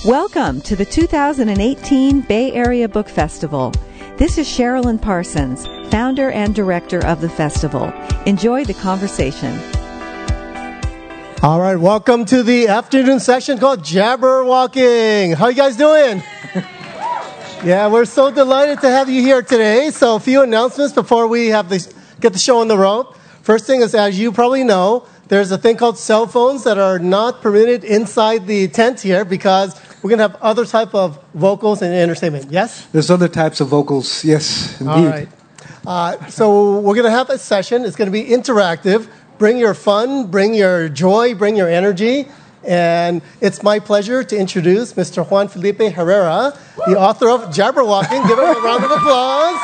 Welcome to the 2018 Bay Area Book Festival. This is Sherilyn Parsons, founder and director of the festival. Enjoy the conversation. All right, welcome to the afternoon session called Jabberwalking. How you guys doing? Yeah, we're so delighted to have you here today. So a few announcements before we get the show on the road. First thing is, as you probably know, there's a thing called cell phones that are not permitted inside the tent here because we're going to have other type of vocals and entertainment. Yes? There's other types of vocals. Yes, indeed. All right. So we're going to have a session. It's going to be interactive. Bring your fun, bring your joy, bring your energy. And it's my pleasure to introduce Mr. Juan Felipe Herrera, the author of Jabberwalking. Give him a round of applause.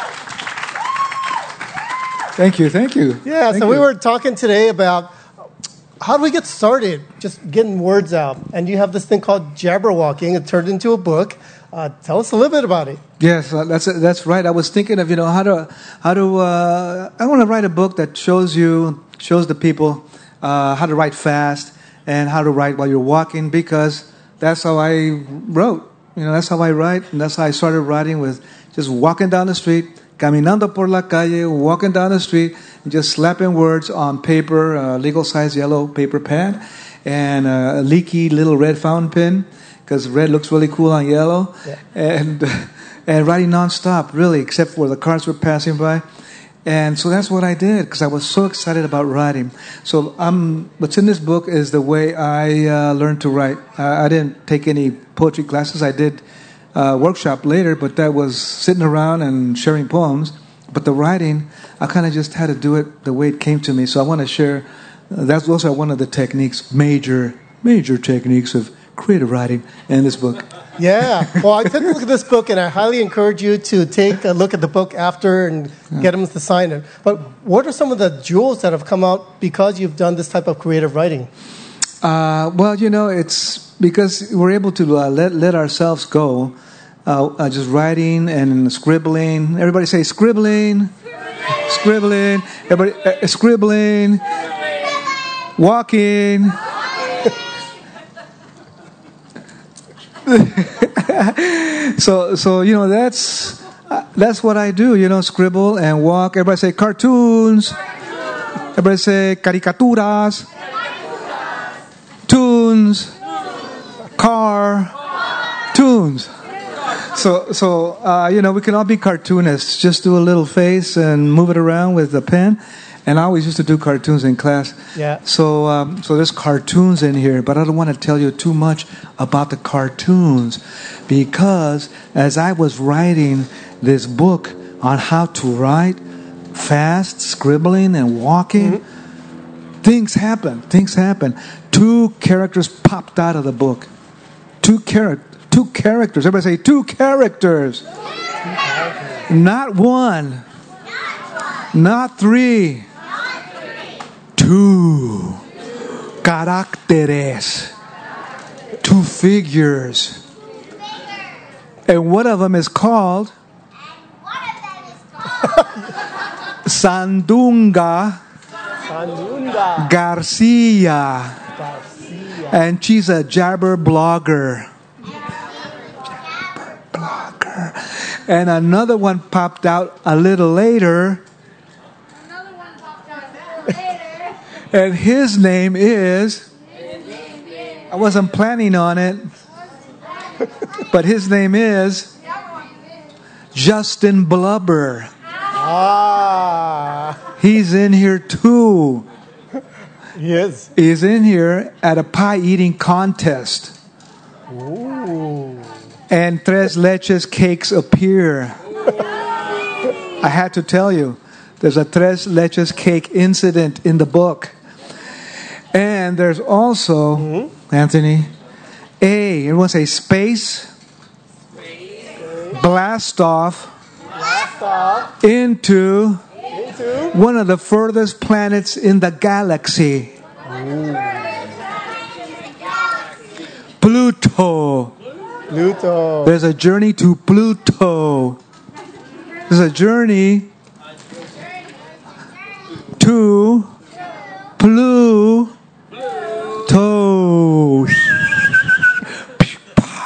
Thank you. Yeah, so we were talking today about how do we get started, just getting words out. And you have this thing called Jabberwalking. It turned into a book. Tell us a little bit about it. Yes, that's right. I was thinking of I want to write a book that shows the people how to write fast and how to write while you're walking, because that's how I wrote. That's how I write, and that's how I started writing, with just walking down the street, caminando por la calle, walking down the street, and just slapping words on paper, legal-size yellow paper pad, and a leaky little red fountain pen, because red looks really cool on yellow, and writing nonstop, really, except for the cars were passing by. And so that's what I did, because I was so excited about writing. So what's in this book is the way I learned to write. I didn't take any poetry classes. I did workshop later, but that was sitting around and sharing poems. But the writing, I kind of just had to do it the way it came to me. So I want to share, those are one of the techniques, major techniques of creative writing in this book. Yeah. Well, I took a look at this book, and I highly encourage you to take a look at the book after and get them to sign it. But what are some of the jewels that have come out because you've done this type of creative writing? It's because we're able to let ourselves go, just writing and scribbling. Everybody say scribbling. Scribbling. Everybody scribbling. Walking. So that's what I do, scribble and walk. Everybody say cartoons. Everybody say caricaturas. Tunes. Cartoons. So we can all be cartoonists. Just do a little face and move it around with the pen. And I always used to do cartoons in class. Yeah. So there's cartoons in here, but I don't want to tell you too much about the cartoons, because as I was writing this book on how to write fast, scribbling and walking, things happen. 2 characters popped out of the book. 2 characters. Everybody say 2 characters. Not 1. Not 3. 2 caracteres. 2 figures. And one of them is called Sandunga Garcia. And she's a jabber blogger. And another one popped out a little later. And his name is, I wasn't planning on it, but his name is Justin Blubber. He's in here too. Yes. He's in here at a pie eating contest. Ooh. And Tres Leches cakes appear. I had to tell you, there's a Tres Leches cake incident in the book. And there's also, Anthony, everyone say space. Blast off into one of the furthest planets in the galaxy. Pluto. There's a journey to Pluto. There's a journey to Pluto.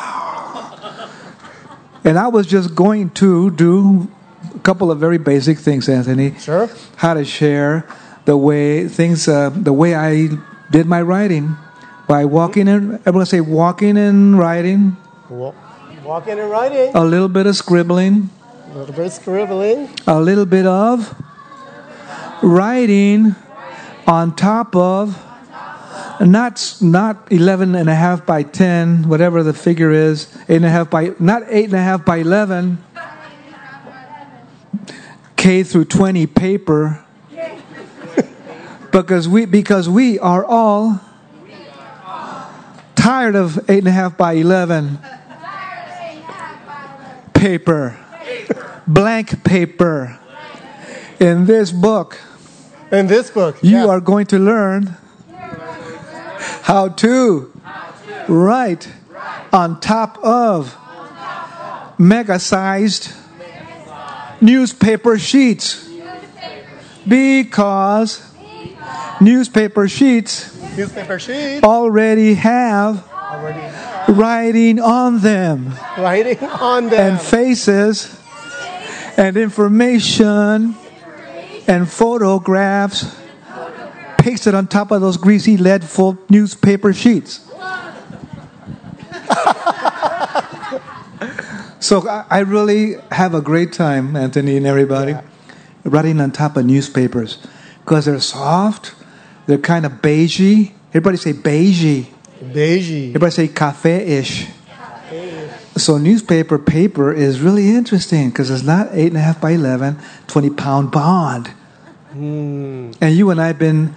And I was just going to do a couple of very basic things, Anthony. Sure. How to share the way I did my writing by walking and everyone say walking and writing. Walking and writing. A little bit of scribbling. A little bit of scribbling. A little bit of writing on top of not 11 and a half by 10, whatever the figure is, 8.5 by, not 8.5 by 11, K through 20 paper, because we are all tired of 8.5 by 11 paper, blank paper. In this book, you are going to learn how to write on top of mega-sized newspaper sheets, because newspaper sheets already have writing on them, and faces and information and photographs pasted on top of those greasy lead-full newspaper sheets. So I really have a great time, Anthony and everybody, writing on top of newspapers, because they're soft, they're kind of beigey. Everybody say beigey. Beigey. Everybody say cafe-ish. So newspaper paper is really interesting because it's not 8.5 by 11, 20-pound bond. And you and I have been,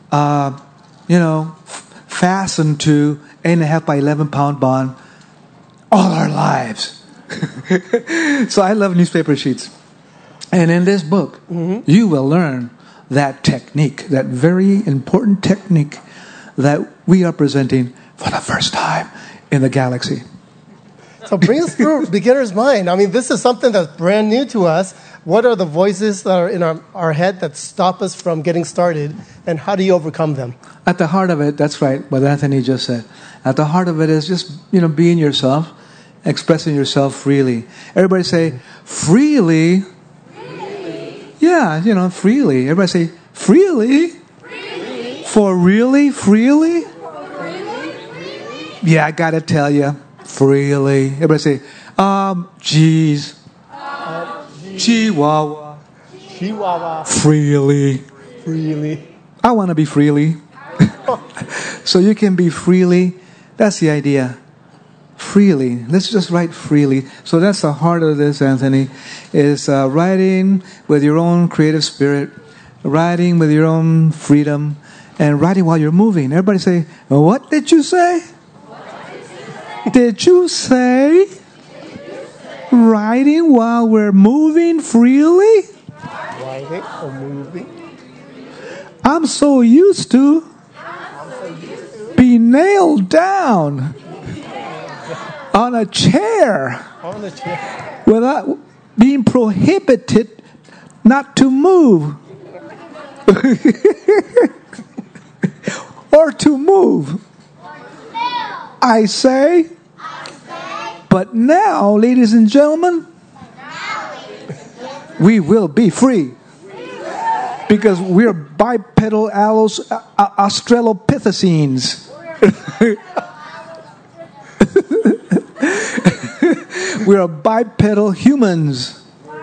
fastened to 8.5 by 11-pound bond all our lives. So I love newspaper sheets. And in this book, you will learn that technique, that very important technique that we are presenting for the first time in the galaxy. So bring us through beginner's mind. I mean, this is something that's brand new to us. What are the voices that are in our head that stop us from getting started, and how do you overcome them? At the heart of it, that's right, what Anthony just said. At the heart of it is just, being yourself, expressing yourself freely. Everybody say, freely. Yeah, freely. Everybody say, freely. For really, freely? Yeah, I gotta tell you, freely. Everybody say, geez. Chihuahua. Freely. I want to be freely. So you can be freely. That's the idea. Freely. Let's just write freely. So that's the heart of this, Anthony, is writing with your own creative spirit, writing with your own freedom, and writing while you're moving. Everybody say, what did you say? Did you say? Writing while we're moving freely? Writing or moving? I'm so used to be nailed down on a chair without being prohibited not to move or to move. I say, but now, ladies and gentlemen, we will be free. Because we're bipedal australopithecines. We're bipedal humans.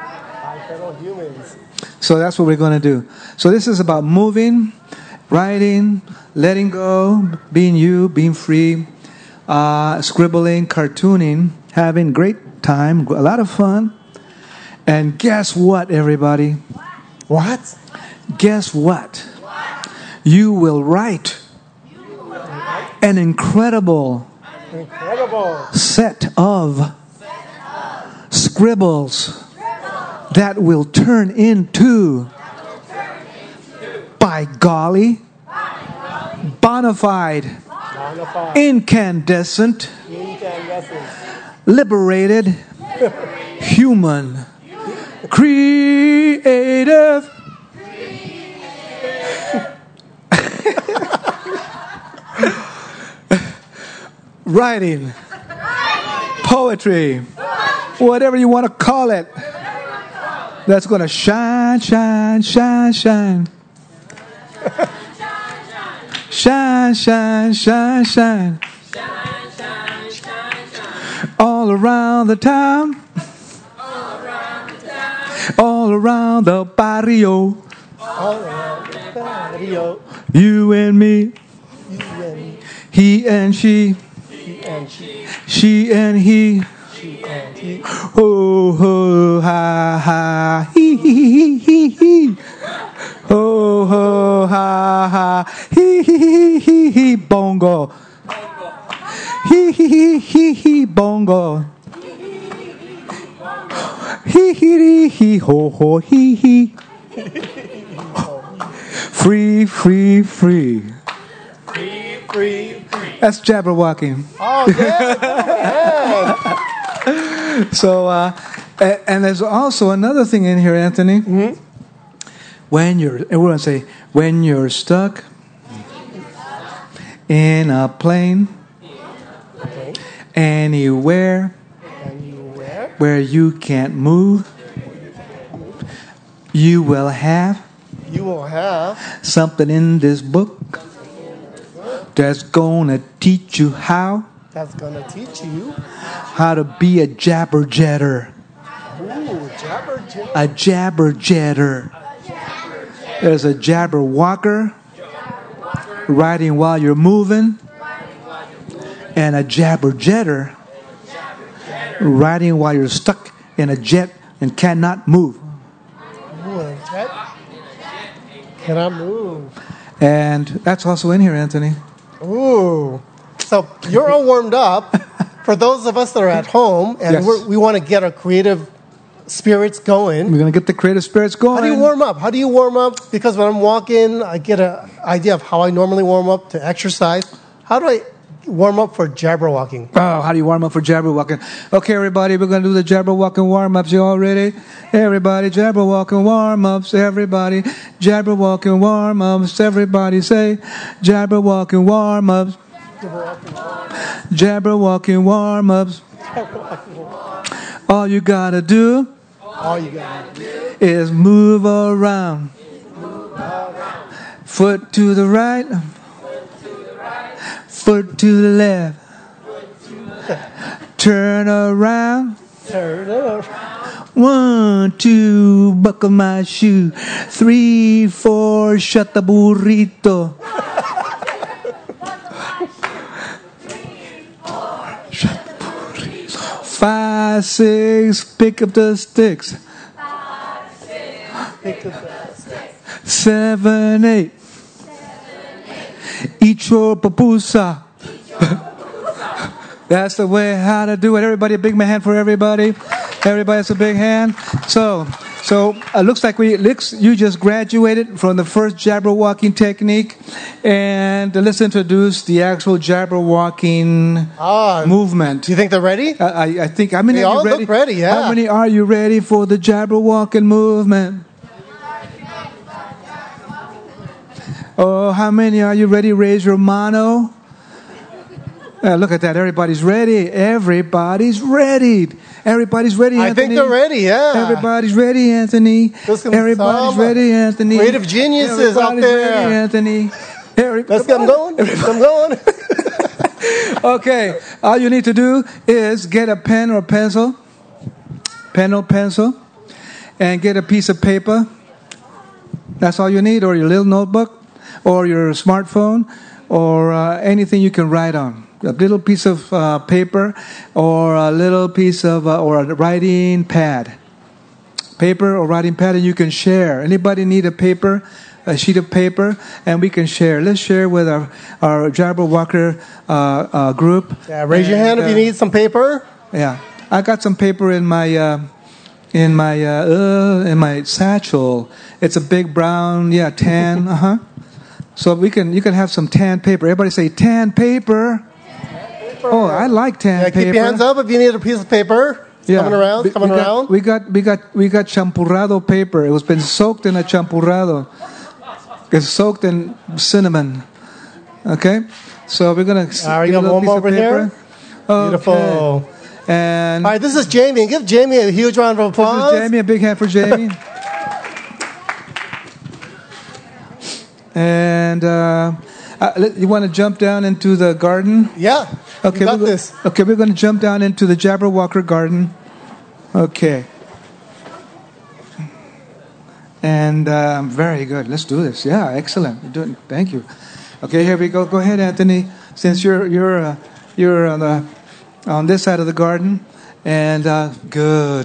So that's what we're going to do. So this is about moving, writing, letting go, being you, being free, scribbling, cartooning, having great time, a lot of fun. And guess what, everybody? What? Guess what? You will write an incredible set of scribbles that will turn into, by golly, bona fide, incandescent, liberated, human, creative, writing, poetry, whatever you want to call it, that's going to shine, shine, shine, shine. Shine, shine, shine, shine. All around the town. All around the barrio. You and me. He and she. She and he. Ho, ho, ha, ha. He, he. Ho, ho, ha, ha. He, bongo. He, bongo. He, ho, ho, he. Free, free, free. Free. That's Jabberwocking. Oh, yeah. So, and there's also another thing in here, Anthony. Mm-hmm. We're going to say, when you're stuck in a plane, anywhere where you can't move, you will have something in this book that's gonna teach you how to be a jabberjetter. Ooh, jabberjetter. A jabberjetter. There's a jabberwocker, riding while you're moving, and a jabberjetter, riding while you're stuck in a jet and cannot move. Ooh, a jet cannot move. And that's also in here, Anthony. Ooh. So you're all warmed up. For those of us that are at home and Yes. we want to get our creative spirits going. We're going to get the creative spirits going. How do you warm up? Because when I'm walking, I get an idea of how I normally warm up to exercise. How do I warm up for jabberwocking? Oh, how do you warm up for jabberwocking? Okay, everybody, we're going to do the jabberwocking warm-ups. You all ready? Everybody, jabberwocking warm-ups. Everybody, jabberwocking warm-ups. Everybody say, jabberwocking warm-ups. Jabberwocking warm-ups. All you got to do is move around. Foot to the right. Foot to the left. Turn around. 1, 2, buckle my shoe. 3, 4, shut the burrito. 5, 6, pick up the sticks. 7, 8. Eat your pupusa. That's the way how to do it. Everybody, a big hand for everybody. Everybody, it's a big hand. So looks like you just graduated from the first jabberwocking technique, and let's introduce the actual jabberwocking movement. Do you think they're ready? I think. How many they are you all ready? Look ready. Yeah. How many are you ready for the jabberwocking movement? Oh, how many are you ready? Raise your mano. Look at that. Everybody's ready. Everybody's ready. Everybody's ready, Anthony. I think they're ready, yeah. Everybody's ready, Anthony. Everybody's ready, Anthony. Creative geniuses out there. Ready, Anthony. Let's get them going. I'm going. Okay. All you need to do is get a pen or pencil. Pen or pencil. And get a piece of paper. That's all you need. Or your little notebook. Or your smartphone. Or anything you can write on. A little piece of paper, or a little piece of, or a writing pad. Paper or writing pad, and you can share. Anybody need a sheet of paper, and we can share. Let's share with our Jabberwocker group. Yeah, raise your hand if you need some paper. Yeah, I got some paper in my satchel. It's a big brown, tan. So you can have some tan paper. Everybody say tan paper. Oh, I like tan paper. Keep your hands up if you need a piece of paper. Coming around. We got champurrado paper. It was been soaked in a champurrado. It's soaked in cinnamon. Okay, so we're gonna get a little piece of paper. Here? Okay. Beautiful. And All right, this is Jamie. Give Jamie a huge round of applause. this is Jamie. A big hand for Jamie. And you want to jump down into the garden? Yeah. Okay, you got this. Okay, we're going to jump down into the Jabberwocker garden. Okay. And very good. Let's do this. Yeah, excellent. You're doing. Thank you. Okay, here we go. Go ahead, Anthony. Since you're on this side of the garden, and good.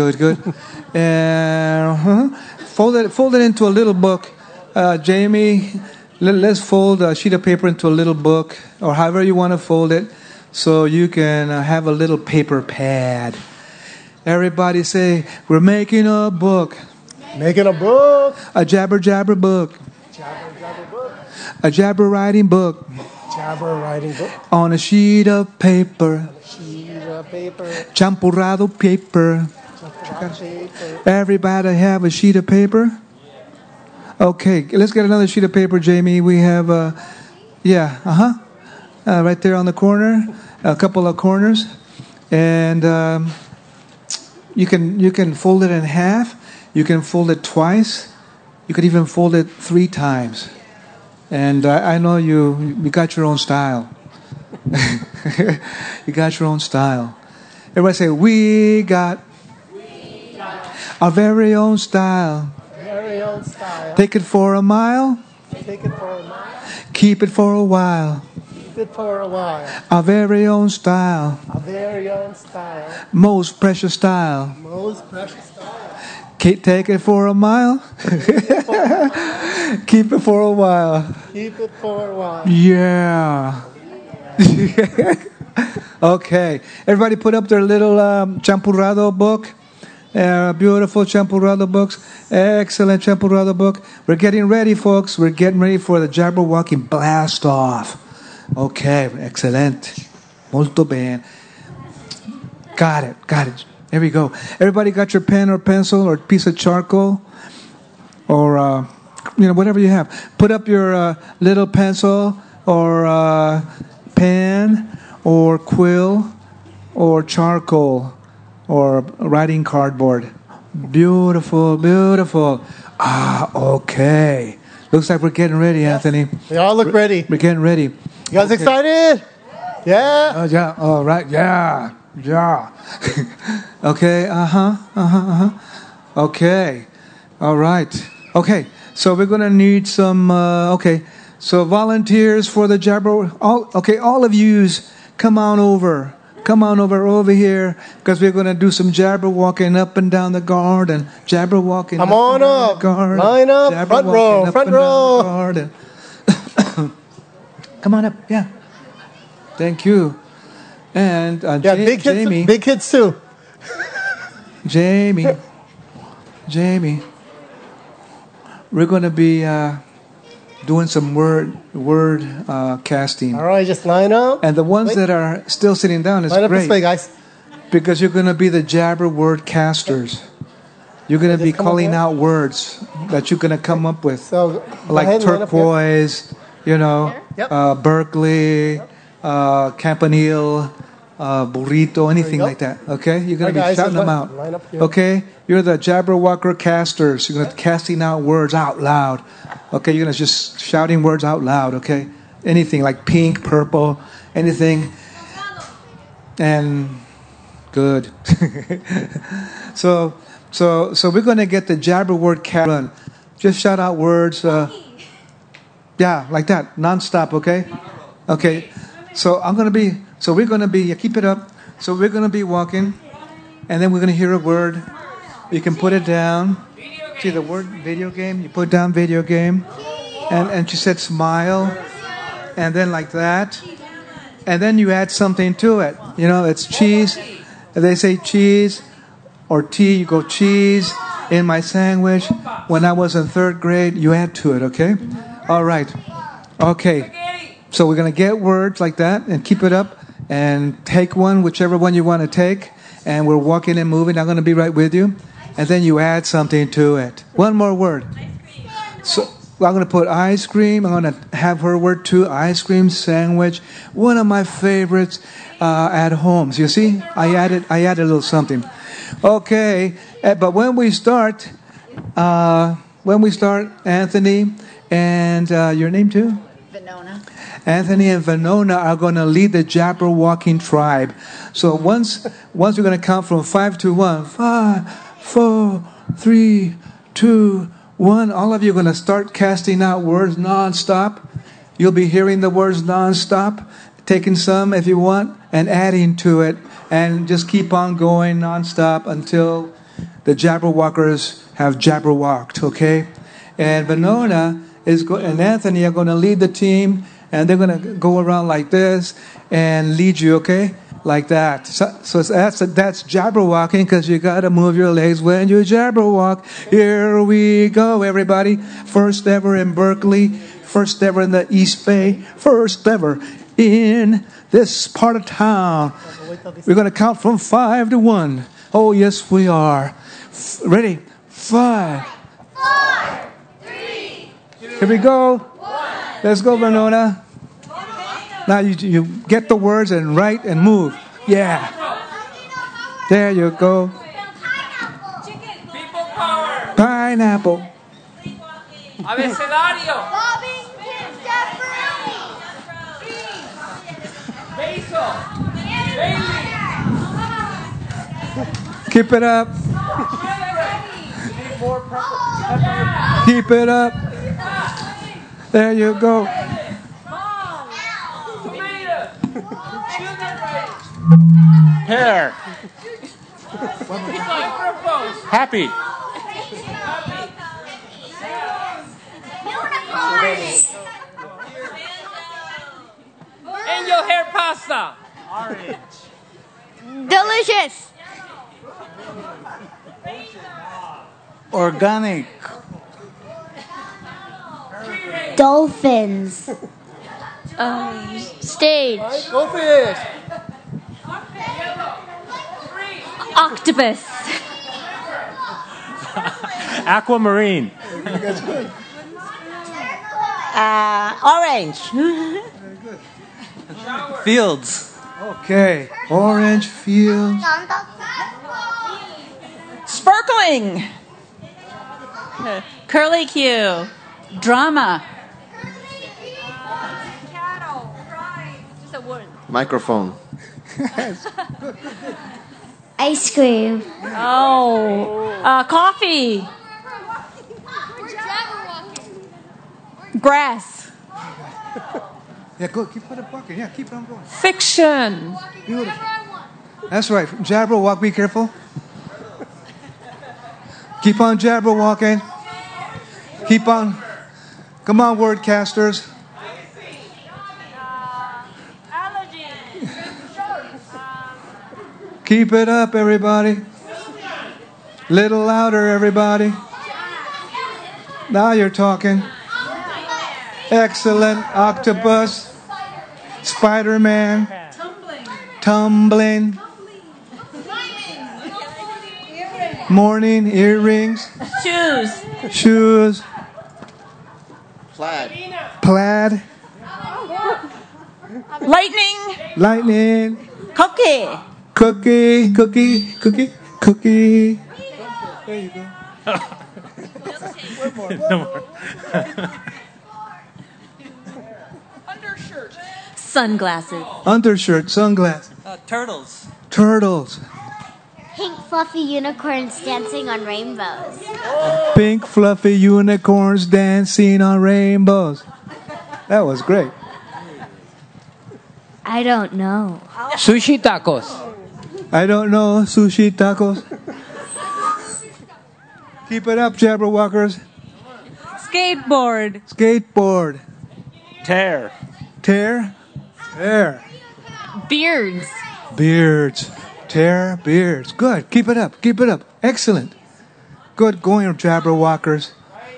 And fold it into a little book. Jamie, let's fold a sheet of paper into a little book, or however you want to fold it, so you can have a little paper pad. Everybody say, we're making a book. Making a book. A jabber book. Jabber book. A jabber writing book. Jabber writing book. On a sheet of paper. Sheet of paper. Champurrado paper. Paper. Everybody have a sheet of paper? Okay, let's get another sheet of paper, Jamie. We have, right there on the corner, a couple of corners, and you can fold it in half. You can fold it twice. You could even fold it 3 times. And I know you got your own style. You got your own style. Everybody say, we got our very own style. Very own style. Take it for a mile. Take it for a mile. Keep it for a while. Keep it for a while. Our very own style. Our very own style. Most precious style. Most precious style. Take it for a mile. Keep it for a while. Keep it for a while. Yeah. Okay. Everybody put up their little champurrado book. Beautiful champurrado books. Excellent champurrado book. We're getting ready, folks. We're getting ready for the Jabberwocky blast off. Okay. Excellent. Molto bene. Got it. There we go. Everybody got your pen or pencil or piece of charcoal or whatever you have. Put up your little pencil or pen or quill or charcoal or writing cardboard. Beautiful. Okay. Looks like we're getting ready, Anthony. They all look ready. We're getting ready. You guys excited? Yeah? Yeah. All right. Yeah. Okay. Okay. All right. Okay. So we're going to need some, So volunteers for the Jabber. All of yous, come on over here, because we're going to do some Jabberwalking up and down the garden. Jabberwalking. Come on up. Line up. Front row. Come on up. Yeah. Thank you. And big Jamie. Big kids too. Jamie. We're going to be doing some word casting. All right, just line up. And the ones that are still sitting down is line up great. this way, guys. Because you're going to be the Jabber word casters. You're going to be calling out words that you're going to come up with. So, like turquoise, Berkeley, Campanile, burrito, anything like that. Okay? You're going to be shouting them out. Okay? You're the Jabberwocker casters. You're going to be casting out words out loud. Okay? You're going to just shouting words out loud. Okay? Anything like pink, purple, anything. And good. So we're going to get the Jabber word run. Just shout out words. Like that, nonstop. Okay. Okay. So we're going to be. Keep it up. So we're going to be walking, and then we're going to hear a word. You can put it down. See the word video game. You put down video game, and she said smile, and then like that, and then you add something to it. It's cheese. They say cheese. Or tea, you go cheese in my sandwich. When I was in 3rd grade, you add to it, okay? All right. Okay. So we're going to get words like that and keep it up and take one, whichever one you want to take. And we're walking and moving. I'm going to be right with you. And then you add something to it. One more word. So I'm going to put ice cream. I'm going to have her word too. Ice cream sandwich. One of my favorites at home. So you see, I added a little something. Okay, but when we start, Anthony and your name too? Venona. Anthony and Venona are going to lead the Jabberwocking tribe. So once we're going to count from 5 to 1. 5, 4, 3, 2, 1. All of you are going to start casting out words nonstop. You'll be hearing the words nonstop, taking some if you want, and adding to it. And just keep on going nonstop until the Jabberwockers have Jabberwocked, okay? And Venona and Anthony are going to lead the team, and they're going to go around like this and lead you, okay? Like that. So that's Jabberwocking, because you got to move your legs when you Jabberwock. Here we go, everybody. First ever in Berkeley. First ever in the East Bay. First ever in this part of town. We're going to count from 5 to 1. Oh, yes, we are. Ready? 5. 4, 3, 2, Here we go. 1. Let's go, Venona. Now you get the words and write and move. Yeah. There you go. People power. Pineapple. Abecedario. Bobbing Kids Basil. Bailey. Keep it up. Keep it up. There you go. Pear. Happy. Angel hair pasta. Delicious. Organic. Dolphins. Stage. Go fish. Octopus. Aquamarine. Orange. Fields. Okay. Orange field. Sparkling. Curly Q. Drama. Microphone. Ice cream. Oh. Coffee. Grass. Yeah, go. Keep it walking. Yeah, keep on going. Fiction. Beautiful. That's right. Jabberwock, be careful. Keep on Jabberwocking. Keep on. Come on, wordcasters. Keep it up, everybody. Little louder, everybody. Now you're talking. Excellent. Octopus. Spider-Man. Tumbling. Morning. Earrings. Shoes. Plaid. Lightning. Cookie. There you go. No more. Sunglasses. Undershirt. Sunglasses. Turtles. Pink fluffy unicorns dancing on rainbows. Pink fluffy unicorns dancing on rainbows. That was great. I don't know. Sushi tacos. I don't know. Sushi tacos. Keep it up, Jabberwockers. Skateboard. Tear. Beards. Tear beards. Good. Keep it up. Excellent. Good going, Jabberwockers.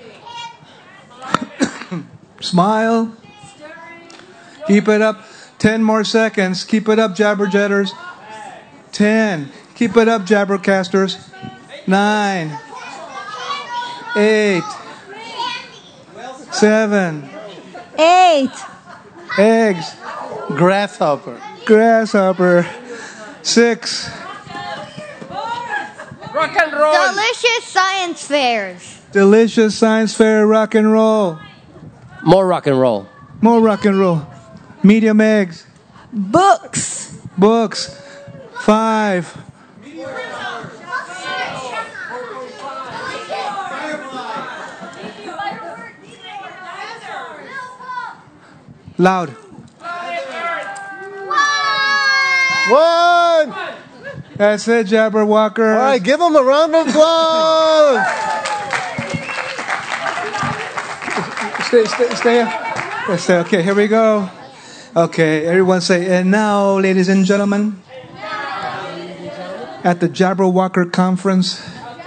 Smile. Keep it up. 10 more seconds. Keep it up, Jabberjetters. 10. Keep it up, Jabbercasters. 9. 8. 7. 8. Eggs. Grasshopper. Grasshopper. 6. Rock and roll. Delicious science fairs. Delicious science fair rock and roll. More rock and roll. More rock and roll. Medium eggs. Books. Books. 5. Loud. 1. That's it, Jabberwocker. All right, give them a round of applause. Stay. Okay, here we go. Okay, everyone say, and now, ladies and gentlemen, at the Jabberwocker conference,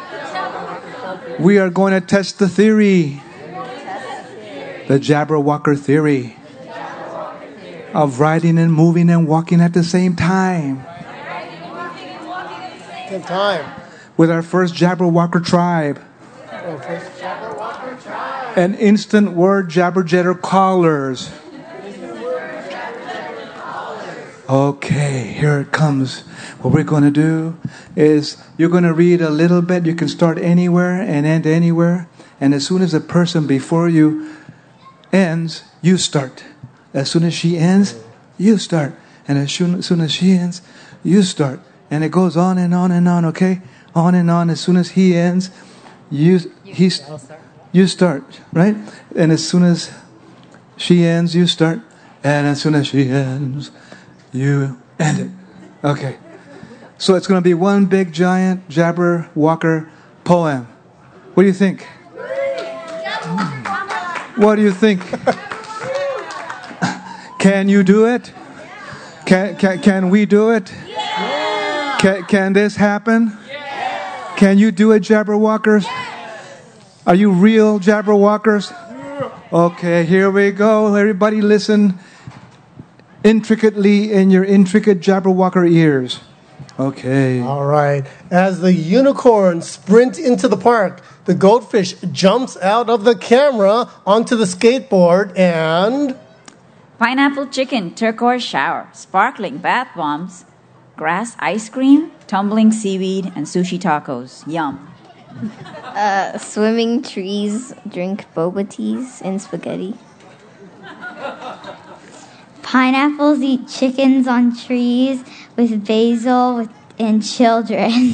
we are going to test the theory. The Jabberwocker theory of riding and moving and walking at the same time. Same time. With our first Jabberwocker tribe. An instant word jabberjetter callers. Okay, here it comes. What we're going to do is you're going to read a little bit. You can start anywhere and end anywhere. And as soon as the person before you ends, you start. As soon as she ends, you start. And as soon as she ends, you start. And it goes on and on and on, okay? On and on. As soon as he ends, you start, right? And as soon as she ends, you start. And as soon as she ends, you end it. Okay. So it's going to be one big giant Jabberwocker poem. What do you think? What do you think? Can you do it? Can we do it? Can this happen? Can you do it, Jabberwockers? Are you real Jabberwockers? Okay, here we go. Everybody listen intricately in your intricate Jabberwocker ears. Okay. All right. As the unicorns sprint into the park, the goldfish jumps out of the camera onto the skateboard and... Pineapple chicken, turquoise shower, sparkling bath bombs, grass ice cream, tumbling seaweed, and sushi tacos. Yum. Swimming trees, drink boba teas, and spaghetti. Pineapples eat chickens on trees with basil and children.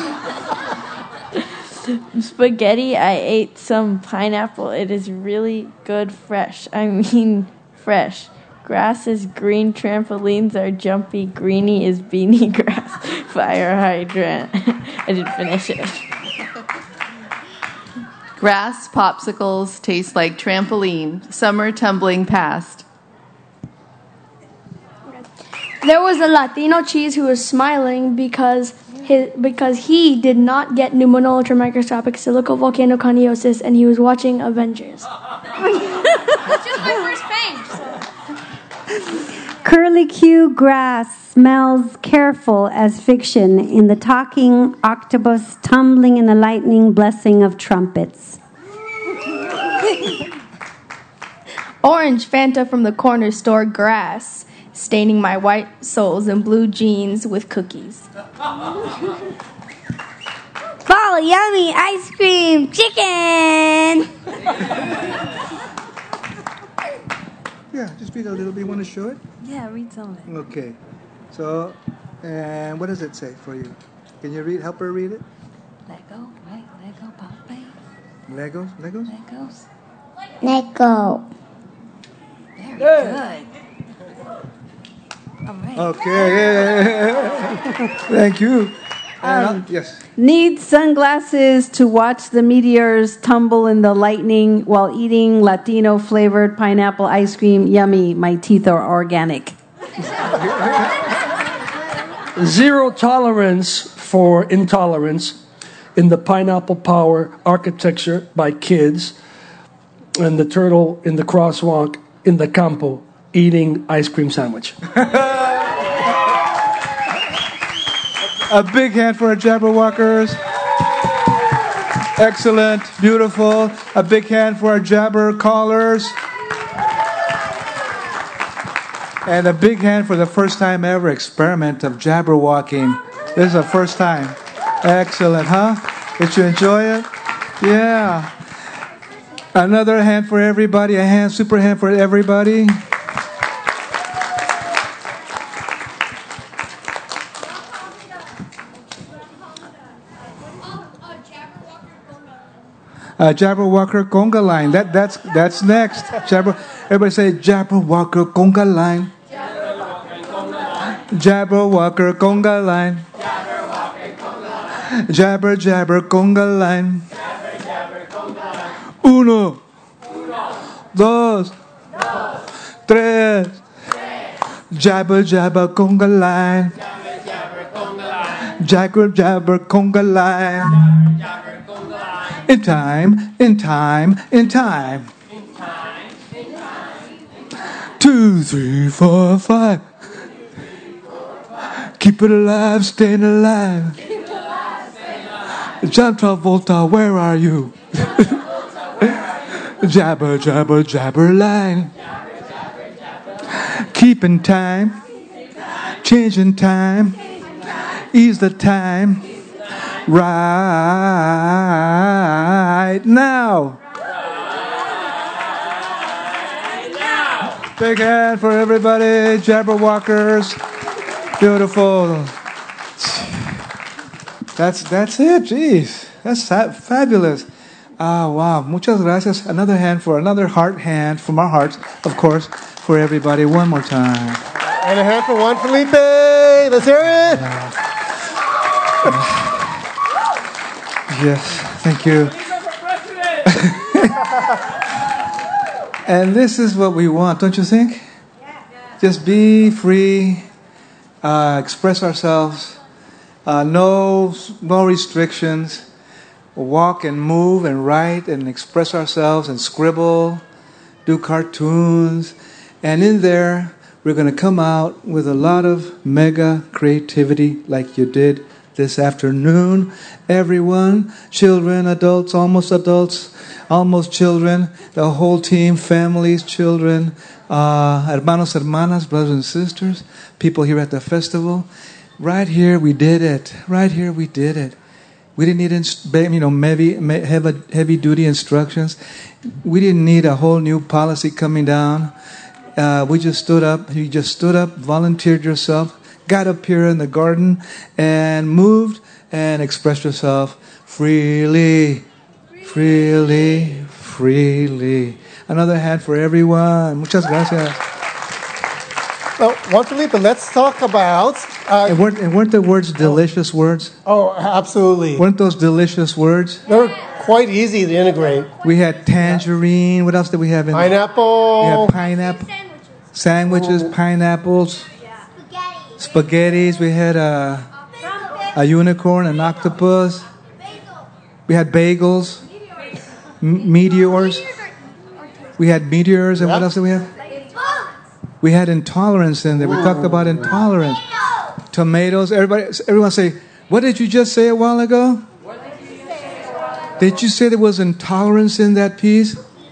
Spaghetti, I ate some pineapple. It is really good fresh. Fresh. Grass is green, trampolines are jumpy, greeny is beanie grass, fire hydrant. I didn't finish it. Grass popsicles taste like trampoline, summer tumbling past. There was a Latino cheese who was smiling because he did not get pneumonia ultramicroscopic silicovolcanoconiosis and he was watching Avengers. That's just my first page. Curlicue grass smells careful as fiction in the talking octopus tumbling in the lightning blessing of trumpets. Orange Fanta from the corner store grass, staining my white soles and blue jeans with cookies. Fall yummy ice cream chicken. Yeah, just read a little bit. You want to show it? Yeah, read something. Okay. So, and what does it say for you? Can you read? Help her read it. Lego, right? Lego, Popeye. Legos? Legos. Lego. Very good. All right. Okay. Yeah. Thank you. Yes. Need sunglasses to watch the meteors tumble in the lightning while eating Latino flavored pineapple ice cream. Yummy, my teeth are organic. Zero tolerance for intolerance in the Pineapple Power architecture by kids, and the turtle in the crosswalk in the campo eating ice cream sandwich. A big hand for our Jabberwockers. Excellent. Beautiful. A big hand for our Jabber callers. And a big hand for the first time ever experiment of Jabberwalking. This is the first time. Excellent, huh? Did you enjoy it? Yeah. Another hand for everybody. A hand, super hand for everybody. Jabberwocker conga line. That's next. Everybody say Jabberwocker conga line. Jabberwocker conga line. Jabber conga line. Uno, dos, tres. Jabber conga line. Jabber conga line. In time. 2, 3, 4, 5. Keep it alive, staying alive. John Travolta, where are you? Jabber line. Keeping time, changing time, ease the time. Right now. Big hand for everybody, Jabberwockers. Beautiful. That's it. Jeez, that's fabulous. Wow. Muchas gracias. Another hand for another heart hand from our hearts, of course, for everybody. One more time. And a hand for Juan Felipe. Let's hear it. Yes, thank you. And this is what we want, don't you think? Just be free, express ourselves, no restrictions. Walk and move and write and express ourselves and scribble, do cartoons. And in there, we're going to come out with a lot of mega creativity like you did this afternoon. Everyone, children, adults, almost children, the whole team, families, children, hermanos, hermanas, brothers and sisters, people here at the festival. Right here we did it. We didn't need heavy duty instructions. We didn't need a whole new policy coming down. We just stood up. You just stood up, volunteered yourself, got up here in the garden, and moved and expressed yourself freely. Another hand for everyone. Muchas gracias. Well, Juan Felipe, let's talk about... and weren't the words delicious words? Oh, absolutely. Weren't those delicious words? They were quite easy to integrate. We had tangerine. What else did we have in pineapple. We had pineapple. Sandwiches, pineapples. Spaghettis. We had a unicorn, an octopus. We had bagels. Meteors. We had meteors. And what else did we have? We had intolerance in there. We talked about intolerance. Tomatoes. Everyone say, what did you just say a while ago? Did you say there was intolerance in that piece?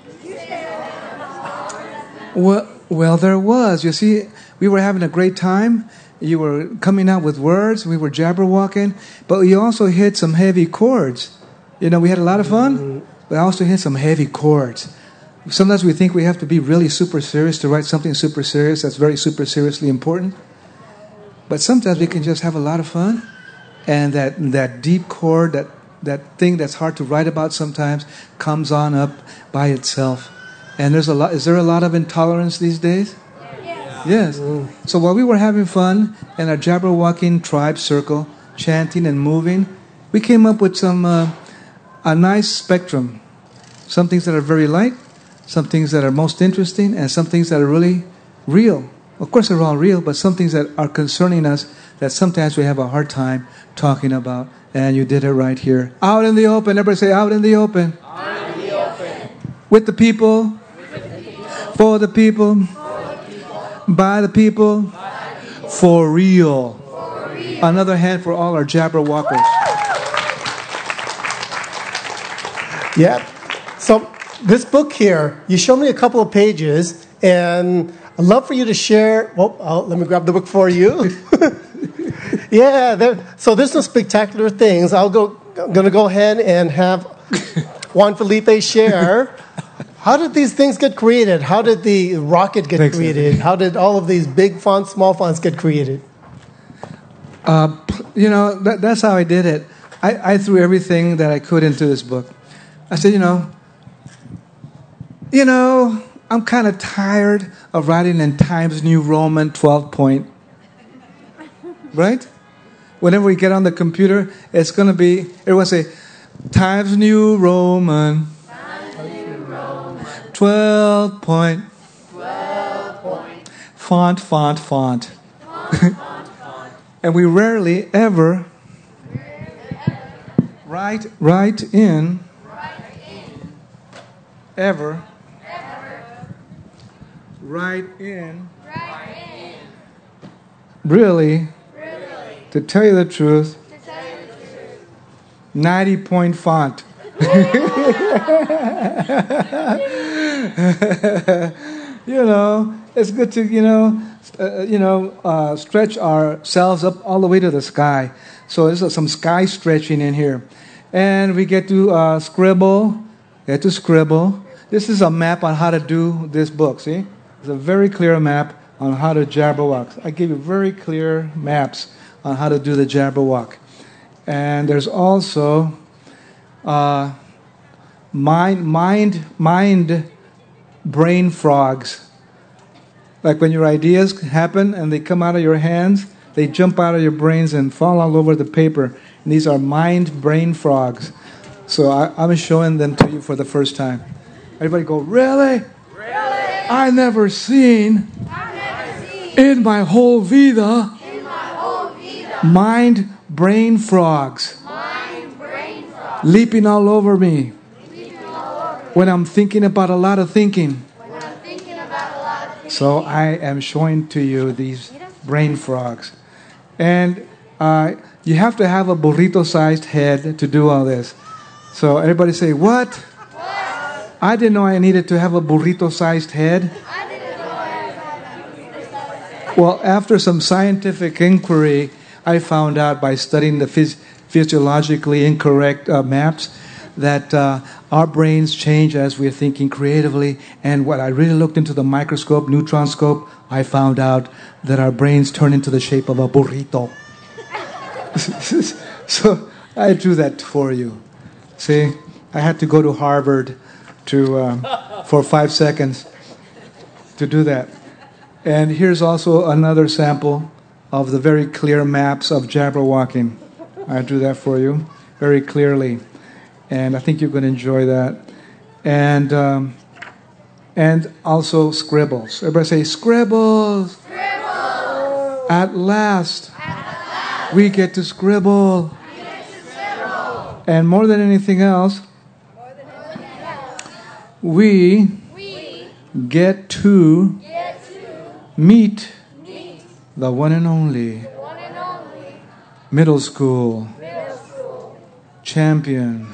Well, there was. You see, we were having a great time. You were coming out with words. We were jabberwalking. But we also hit some heavy chords. We had a lot of fun. But I also hit some heavy chords. Sometimes we think we have to be really super serious to write something super serious that's very super seriously important. But sometimes we can just have a lot of fun. And that deep chord, that thing that's hard to write about sometimes, comes on up by itself. And is there a lot of intolerance these days? Yes. So while we were having fun in our Jabberwalking tribe circle, chanting and moving, we came up with a nice spectrum. Some things that are very light, some things that are most interesting, and some things that are really real. Of course, they're all real, but some things that are concerning us that sometimes we have a hard time talking about. And you did it right here. Out in the open. Everybody say, out in the open. Out in the open. With the people. For the people. By the people. For real. Another hand for all our Jabberwockers. Yeah. So this book here, you showed me a couple of pages, and I'd love for you to share. Let me grab the book for you. Yeah. So there's some spectacular things. I'm going to go ahead and have Juan Felipe share. How did these things get created? How did the rocket get created? How did all of these big fonts, small fonts get created? That's how I did it. I threw everything that I could into this book. I said, I'm kind of tired of writing in Times New Roman 12 point. Right? Whenever we get on the computer, it's going to be, everyone say, Times New Roman 12 point. Font. And we rarely ever write in really, to tell you the truth, 90-point font. It's good to, stretch ourselves up all the way to the sky. So there's some sky stretching in here. And we get to scribble. This is a map on how to do this book, see? It's a very clear map on how to Jabberwock. I give you very clear maps on how to do the Jabberwock. And there's also mind brain frogs. Like when your ideas happen and they come out of your hands, they jump out of your brains and fall all over the paper. And these are mind brain frogs. So I'm showing them to you for the first time. Everybody go, really? I never seen in my whole vida mind brain frogs leaping all over me when I'm thinking about a lot of thinking. So I am showing to you these brain frogs. And you have to have a burrito-sized head to do all this. So everybody say, what? I didn't know I needed to have a burrito-sized head. Well, after some scientific inquiry, I found out by studying the physiologically incorrect maps that our brains change as we're thinking creatively. And when I really looked into the microscope, neutron scope, I found out that our brains turn into the shape of a burrito. So I drew that for you. See, I had to go to Harvard for 5 seconds to do that. And here's also another sample of the very clear maps of Jabberwocking. I drew that for you very clearly. And I think you're going to enjoy that. And also scribbles. Everybody say, scribbles. Scribbles. At last, we get to scribble. And more than anything else, we get to meet the one and only middle school champion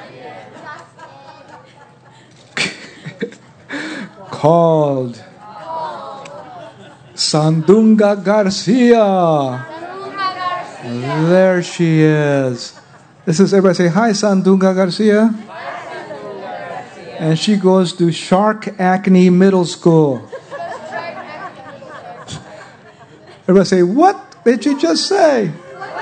called Sandunga Garcia. There she is. This is, everybody say, hi, Sandunga Garcia. And she goes to Shark Acne Middle School. Everybody say, what did you just say?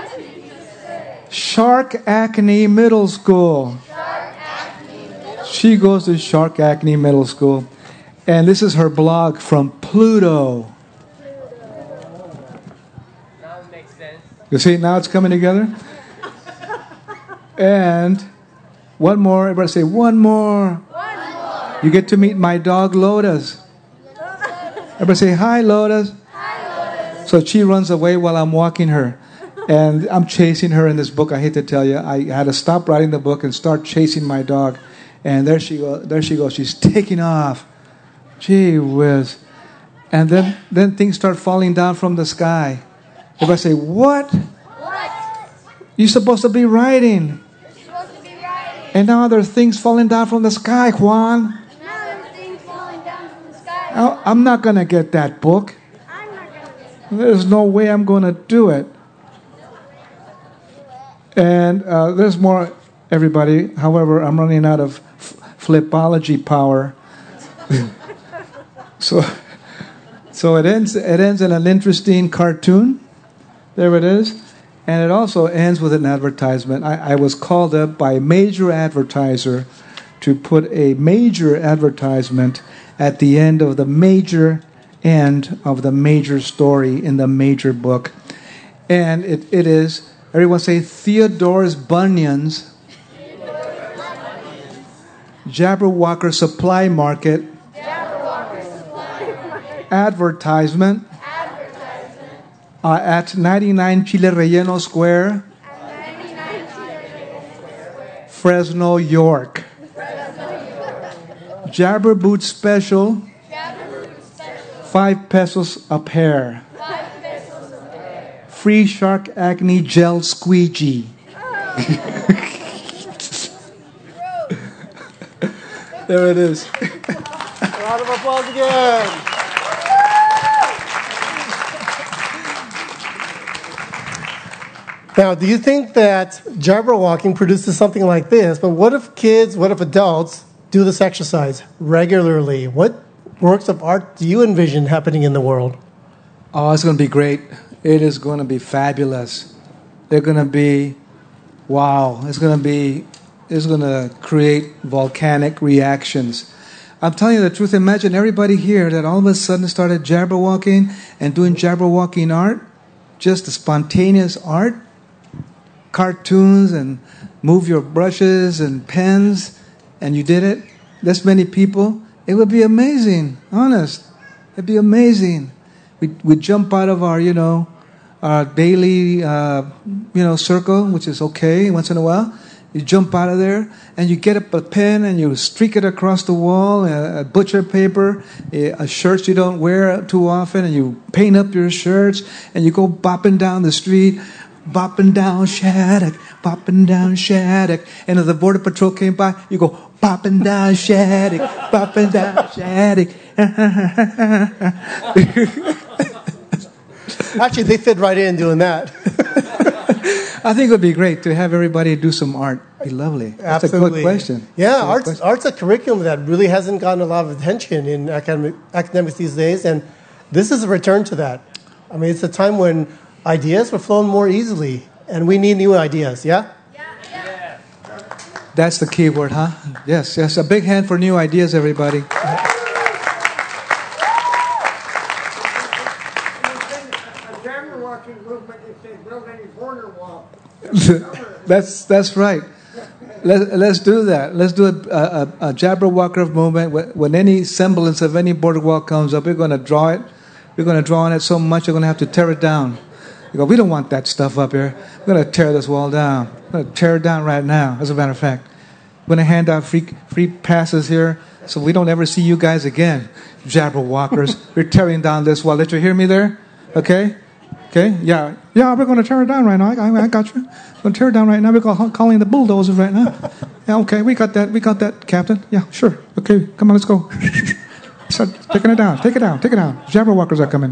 Shark Acne Middle School. She goes to Shark Acne Middle School. And this is her blog from Pluto. Now it makes sense. You see, now it's coming together. And one more. Everybody say, one more. You get to meet my dog, Lotus. Everybody say, hi, Lotus. So she runs away while I'm walking her. And I'm chasing her in this book. I hate to tell you. I had to stop writing the book and start chasing my dog. And there she goes. She's taking off. Gee whiz. And then things start falling down from the sky. Everybody say, what? You're supposed to be writing. And now there are things falling down from the sky, Juan. I'm not going to get that book. There's no way I'm going to do it. And there's more, everybody. However, I'm running out of flipology power. So it ends in an interesting cartoon. There it is. And it also ends with an advertisement. I was called up by a major advertiser to put a major advertisement at the end of the major story in the major book. And it is, everyone say, Theodore's Bunyan's Jabberwocker Supply Market advertisement at 99 Chile Relleno Square, Fresno, York. Jabber Boot Special, 5 pesos a pair. Free Shark Acne Gel Squeegee. There it is. A round of applause again. Now, do you think that Jabberwocking produces something like this? But what if adults do this exercise regularly? What works of art do you envision happening in the world? Oh, it's going to be great. It is going to be fabulous. They're going to be, wow. It's going to create volcanic reactions. I'm telling you the truth. Imagine everybody here that all of a sudden started Jabberwocking and doing Jabberwocking art, just the spontaneous art, cartoons, and move your brushes and pens, and you did it. This many people. It would be amazing. Honest. It'd be amazing. We'd jump out of our, our daily, circle, which is okay once in a while. You jump out of there, and you get up a pen, and you streak it across the wall, a butcher paper, a shirt you don't wear too often, and you paint up your shirts, and you go bopping down the street, bopping down Shattuck, bopping down Shattuck. And if the Border Patrol came by, you go bopping down Shattuck, bopping down Shattuck. Actually, they fit right in doing that. I think it would be great to have everybody do some art. It'd be lovely. That's Absolutely. a good question. Yeah, art's a curriculum that really hasn't gotten a lot of attention in academics these days, and this is a return to that. I mean, it's a time when ideas were flowing more easily, and we need new ideas, yeah? Yeah. That's the key word, huh? Yes. A big hand for new ideas, everybody. That's right. Let's do that. Let's do a Jabberwocker movement. When any semblance of any border wall comes up, we're going to draw it. We're going to draw on it so much we're going to have to tear it down. We don't want that stuff up here. We're going to tear this wall down. We're going to tear it down right now, as a matter of fact. We're going to hand out free passes here so we don't ever see you guys again, Jabberwockers. We're tearing down this wall. Did you hear me there? Okay? Yeah, we're going to tear it down right now. I got you. We're going to tear it down right now. We're calling the bulldozers right now. Yeah, okay, we got that, Captain. Yeah, sure. Okay, come on, let's go. Start taking it down. Take it down. Jabberwockers are coming.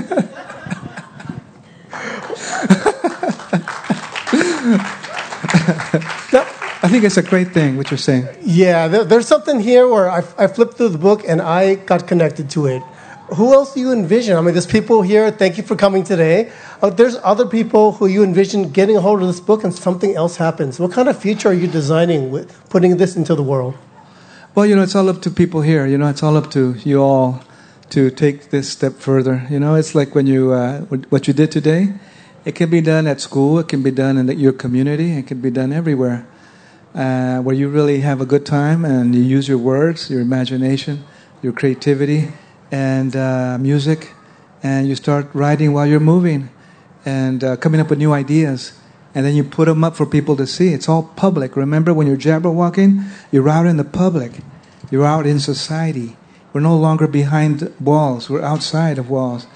I think it's a great thing, what you're saying. Yeah, there's something here where I flipped through the book and I got connected to it. Who else do you envision? I mean, there's people here. Thank you for coming today. There's other people who you envision getting a hold of this book and something else happens. What kind of future are you designing with putting this into the world? Well, it's all up to people here. It's all up to you all to take this step further. It's like when you what you did today. It can be done at school. It can be done in your community. It can be done everywhere, where you really have a good time and you use your words, your imagination, your creativity, and music, and you start writing while you're moving, and coming up with new ideas, and then you put them up for people to see. It's all public. Remember, when you're Jabberwocking, you're out in the public. You're out in society. We're no longer behind walls. We're outside of walls.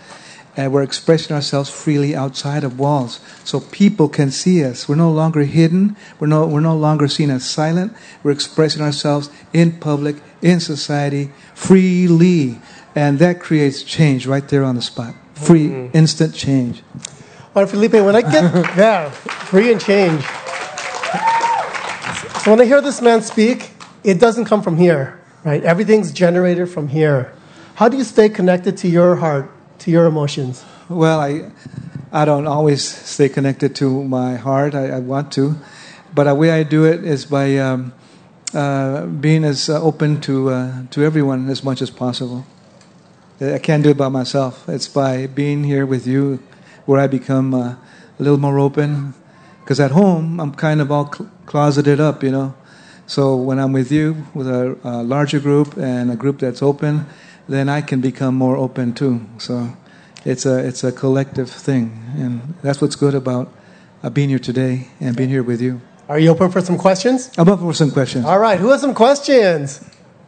And we're expressing ourselves freely outside of walls, so people can see us. We're no longer hidden. We're no longer seen as silent. We're expressing ourselves in public, in society, freely, and that creates change right there on the spot. Free, instant change. All right, Felipe, when I get free and change. So when I hear this man speak, it doesn't come from here, right? Everything's generated from here. How do you stay connected to your heart, to your emotions? Well, I don't always stay connected to my heart. I want to, but the way I do it is by being as open to everyone as much as possible. I can't do it by myself. It's by being here with you where I become a little more open. Because at home, I'm kind of all closeted up, you know. So when I'm with you, with a larger group and a group that's open, then I can become more open too. So it's a collective thing. And that's what's good about being here today and being here with you. Are you open for some questions? I'm open for some questions. All right, who has some questions?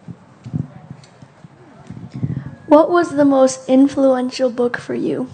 What was the most influential book for you?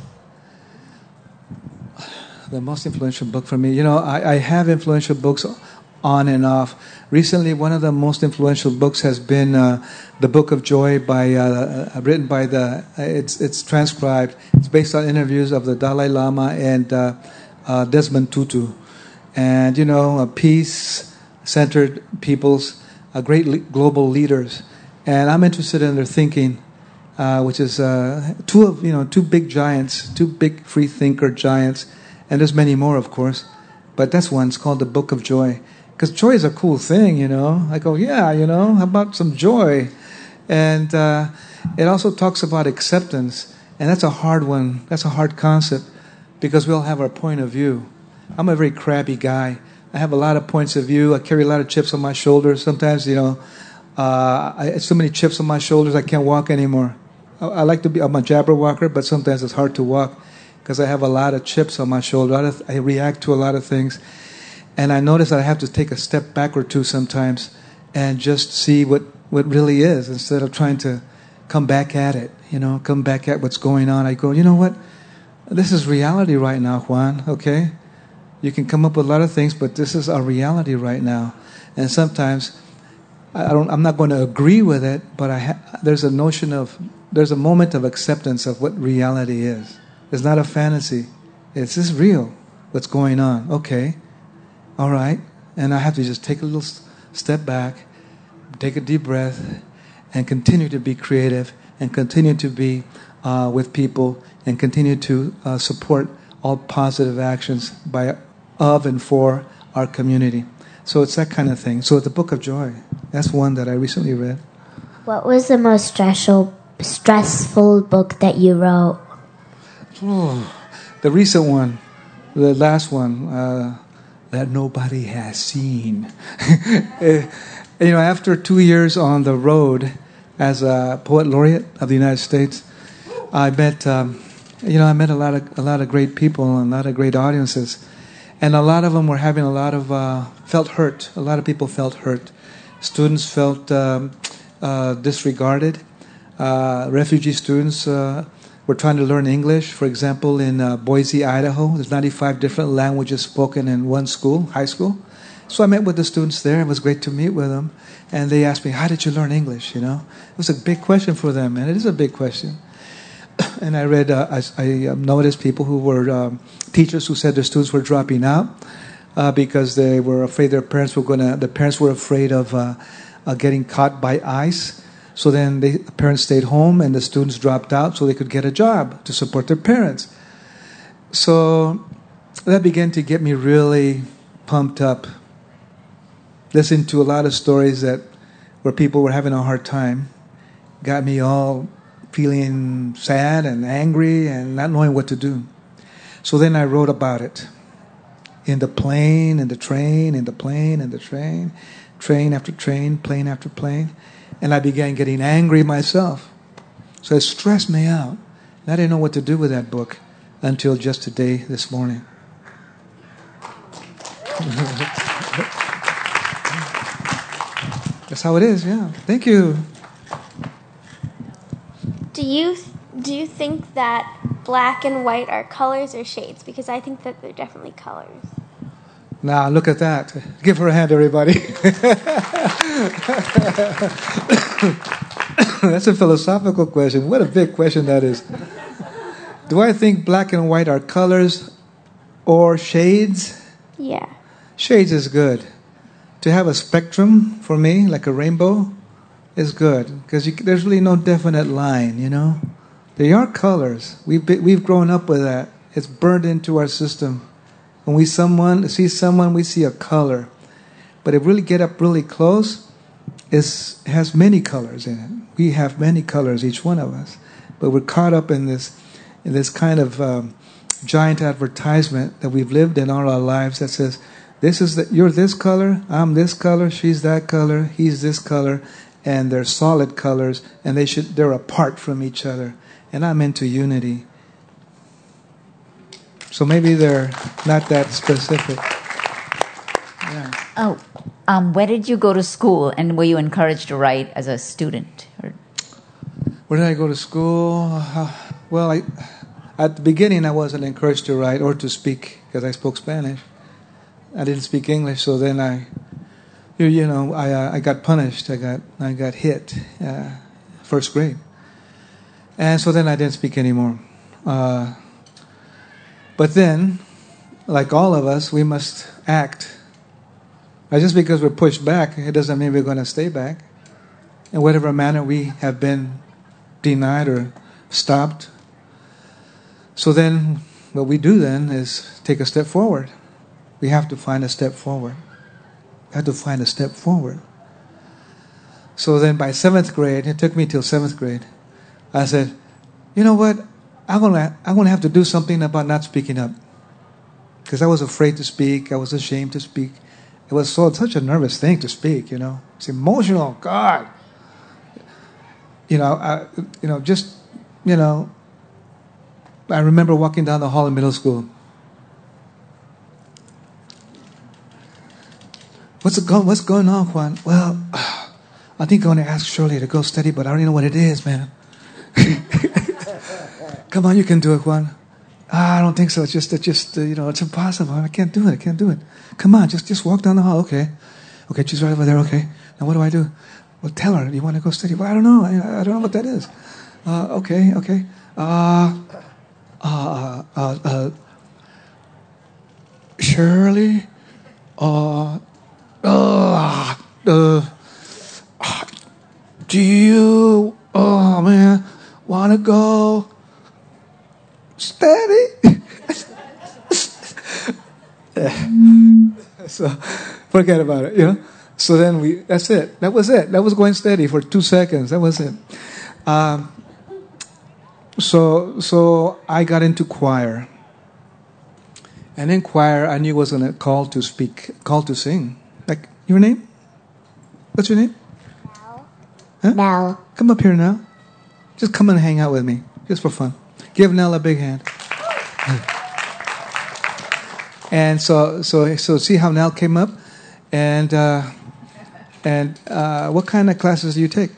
The most influential book for me, you know, I have influential books on and off. Recently, one of the most influential books has been the Book of Joy, written by it's transcribed. It's based on interviews of the Dalai Lama and Desmond Tutu, and you know, peace-centered peoples, great global leaders, and I'm interested in their thinking. Which is two big giants, two big free thinker giants, and there's many more, of course, but that's one. It's called the Book of Joy, because joy is a cool thing, you know. I go, yeah, you know, how about some joy? And it also talks about acceptance, and that's a hard one. That's a hard concept, because we all have our point of view. I'm a very crabby guy. I have a lot of points of view. I carry a lot of chips on my shoulders. Sometimes, you know, so many chips on my shoulders, I can't walk anymore. I like to be, I'm a Jabberwocker, but sometimes it's hard to walk because I have a lot of chips on my shoulder. I react to a lot of things. And I notice that I have to take a step back or two sometimes and just see what really is instead of trying to come back at it, you know, come back at what's going on. I go, you know what? This is reality right now, Juan, okay? You can come up with a lot of things, but this is our reality right now. And sometimes I'm not going to agree with it, but there's a moment of acceptance of what reality is. It's not a fantasy. It's just real, what's going on. Okay, all right. And I have to just take a little step back, take a deep breath, and continue to be creative, and continue to be with people, and continue to support all positive actions of and for our community. So it's that kind of thing. So the Book of Joy, that's one that I recently read. What was the most stressful book that you wrote? The recent one, the last one, that nobody has seen. You know, after 2 years on the road as a poet laureate of the United States, I met a lot of great people and a lot of great audiences. And a lot of them were having a lot of felt hurt. A lot of people felt hurt. Students felt disregarded. Refugee students were trying to learn English. For example, in Boise, Idaho, there's 95 different languages spoken in one school, high school. So I met with the students there. It was great to meet with them. And they asked me, how did you learn English? You know, it was a big question for them, and it is a big question. And I read, I noticed people who were teachers who said their students were dropping out because they were afraid their parents were afraid of getting caught by ICE. So then the parents stayed home and the students dropped out so they could get a job to support their parents. So that began to get me really pumped up. Listening to a lot of stories where people were having a hard time got me all feeling sad and angry and not knowing what to do. So then I wrote about it. In the plane, in the train, in the plane, in the train, train after train, plane after plane. And I began getting angry myself. So it stressed me out. And I didn't know what to do with that book until just today, this morning. That's how it is, yeah. Thank you. Do you think that black and white are colors or shades? Because I think that they're definitely colors. Now, look at that. Give her a hand, everybody. That's a philosophical question. What a big question that is. Do I think black and white are colors or shades? Yeah. Shades is good. To have a spectrum, for me, like a rainbow, is good. Because there's really no definite line, you know? They are colors. We've grown up with that. It's burned into our system. When we see someone, we see a color. But if we really get up really close, it has many colors in it. We have many colors, each one of us. But we're caught up in this kind of giant advertisement that we've lived in all our lives that says, you're this color, I'm this color, she's that color, he's this color, and they're solid colors, and they're apart from each other. And I'm into unity. So maybe they're not that specific. Yeah. Oh, where did you go to school, and were you encouraged to write as a student? Where did I go to school? Well, at the beginning I wasn't encouraged to write or to speak because I spoke Spanish. I didn't speak English, so then I got punished. I got hit, first grade, and so then I didn't speak anymore. But then, like all of us, we must act. Just because we're pushed back, it doesn't mean we're going to stay back. In whatever manner we have been denied or stopped. So then, what we do then is take a step forward. We have to find a step forward. We have to find a step forward. So then by 7th grade, it took me till 7th grade, I said, you know what? I'm gonna have to do something about not speaking up. Because I was afraid to speak. I was ashamed to speak. It was such a nervous thing to speak, you know. It's emotional. God. I remember walking down the hall in middle school. What's going on, Juan? Well, I think I'm going to ask Shirley to go study, but I don't even know what it is, man. Come on, you can do it, Juan. I don't think so. It's just it's impossible. I can't do it. Come on, just walk down the hall. Okay, she's right over there. Okay, now what do I do? Well, tell her you want to go study. Well, I don't know. I don't know what that is. Okay. Shirley. Do you? Oh man, want to go? Steady. So forget about it, you know. So then that's it. That was it. That was going steady for 2 seconds. That was it. So I got into choir. And in choir, I knew I was going to call to sing. Like, your name? What's your name? Mel. Huh? Mel. Come up here now. Just come and hang out with me, just for fun. Give Nell a big hand. And so see how Nell came up? And what kind of classes do you take?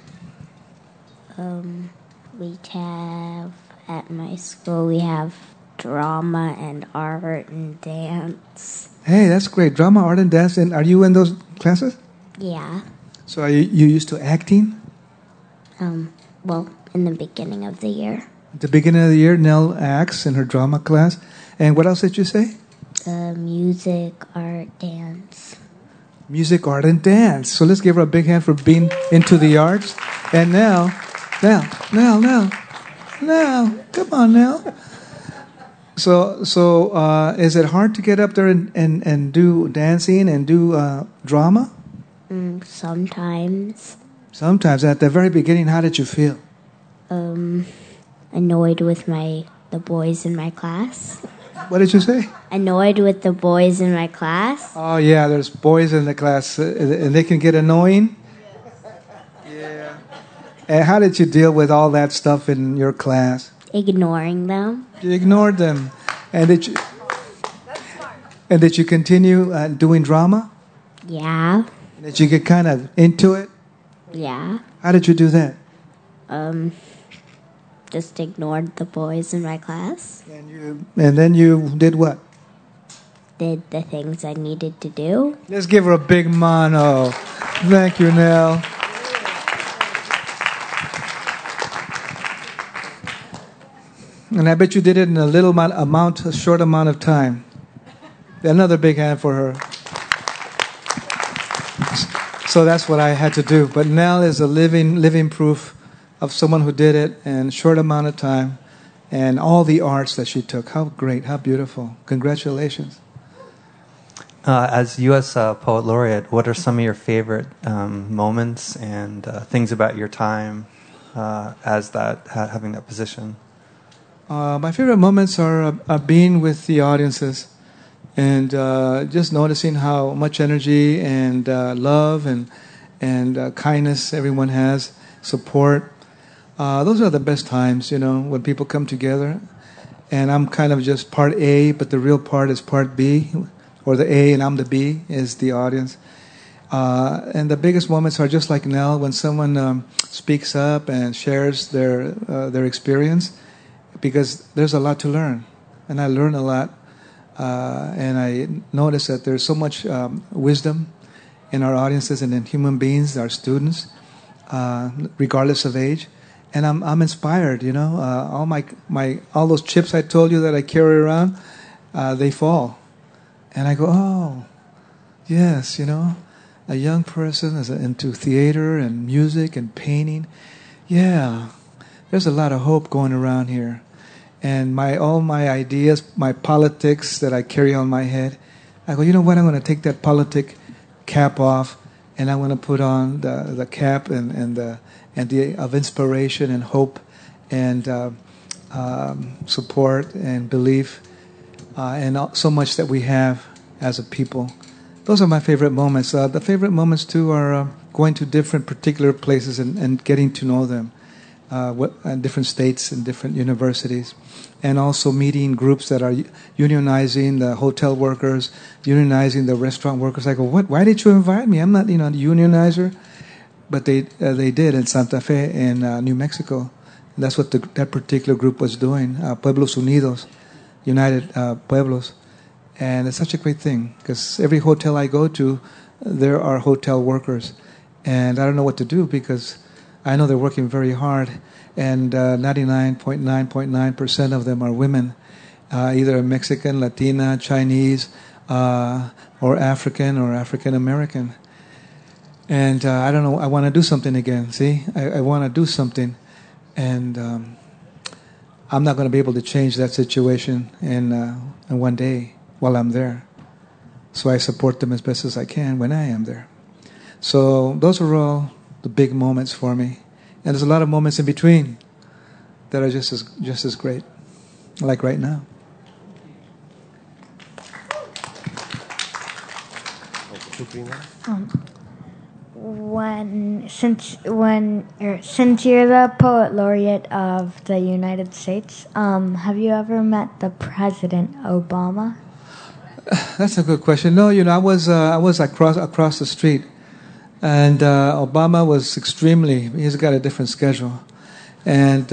We have, at my school, we have drama and art and dance. Hey, that's great. Drama, art, and dance. And are you in those classes? Yeah. So are you used to acting? Well, in the beginning of the year. At the beginning of the year, Nell acts in her drama class. And what else did you say? Music, art, dance. Music, art, and dance. So let's give her a big hand for being into the arts. And Nell, come on, Nell. So is it hard to get up there and do dancing and do drama? Sometimes. Sometimes. At the very beginning, how did you feel? Annoyed with the boys in my class. What did you say? Annoyed with the boys in my class. Oh, yeah, there's boys in the class, and they can get annoying. Yeah. And how did you deal with all that stuff in your class? Ignoring them. You ignored them. And did you continue doing drama? Yeah. Did you get kind of into it? Yeah. How did you do that? just ignored the boys in my class. And then you did what? Did the things I needed to do. Let's give her a big mono. Thank you, Nell. And I bet you did it in a short amount of time. Another big hand for her. So that's what I had to do. But Nell is a living proof of someone who did it in a short amount of time, and all the arts that she took. How great, how beautiful. Congratulations. As U.S. Poet Laureate, what are some of your favorite moments and things about your time as having that position? My favorite moments are being with the audiences and just noticing how much energy and love and kindness everyone has, support. Those are the best times, when people come together. And I'm kind of just part A, but the real part is part B, or the A and I'm the B is the audience. And the biggest moments are just like Nell, when someone speaks up and shares their experience, because there's a lot to learn, and I learn a lot. And I notice that there's so much wisdom in our audiences and in human beings, our students, regardless of age. And I'm inspired, all those chips I told you that I carry around, they fall. And I go, oh, yes, a young person is into theater and music and painting. Yeah, there's a lot of hope going around here. And all my ideas, my politics that I carry on my head, I go, you know what, I'm going to take that politic cap off, and I'm going to put on the cap and the of inspiration and hope and support and belief and so much that we have as a people. Those are my favorite moments. The favorite moments too are going to different particular places and getting to know them. Different states and different universities, and also meeting groups that are unionizing the hotel workers, unionizing the restaurant workers. I go, what? Why did you invite me? I'm not, a unionizer, but they did in Santa Fe in New Mexico. And that's what that particular group was doing. Pueblos Unidos, United Pueblos, and it's such a great thing because every hotel I go to, there are hotel workers, and I don't know what to do because I know they're working very hard, and 99.9% of them are women, either Mexican, Latina, Chinese, or African American. And I don't know, I want to do something again, see? I want to do something, and I'm not going to be able to change that situation in one day while I'm there. So I support them as best as I can when I am there. So those are all the big moments for me, and there's a lot of moments in between that are just as great, like right now. Since you're the poet laureate of the United States, have you ever met the President Obama? That's a good question. No, I was across the street. And Obama was he's got a different schedule. And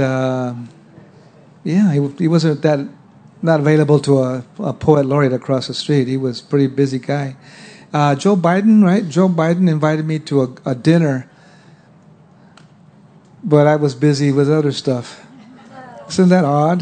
he wasn't not available to a poet laureate across the street. He was a pretty busy guy. Joe Biden, right? Joe Biden invited me to a dinner, but I was busy with other stuff. Isn't that odd?